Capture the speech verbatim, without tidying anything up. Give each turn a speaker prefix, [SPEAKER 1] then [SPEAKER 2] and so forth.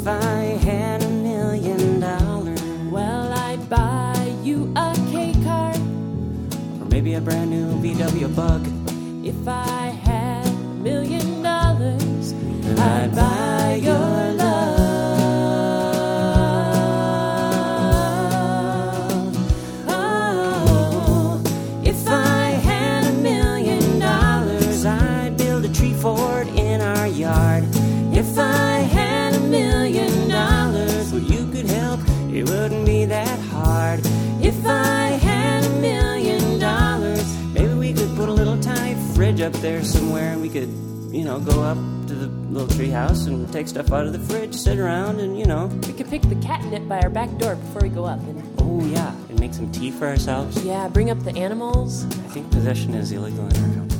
[SPEAKER 1] If I had a million dollars,
[SPEAKER 2] well, I'd buy you a K car,
[SPEAKER 1] or maybe a brand new V W Bug.
[SPEAKER 2] If I had a million dollars,
[SPEAKER 1] I'd buy your love. Oh, if I had a million dollars, I'd build a tree fort in our yard. If I had a million dollars, well, you could help, it wouldn't be that hard. If I had a million dollars, maybe we could put a little tiny fridge up there somewhere, and we could, you know, go up to the little tree house and take stuff out of the fridge, sit around, and, you know.
[SPEAKER 2] we could pick the catnip by our back door before we go up. And
[SPEAKER 1] Oh, yeah, and make some tea for ourselves.
[SPEAKER 2] yeah, bring up the animals.
[SPEAKER 1] I think possession is illegal in our country.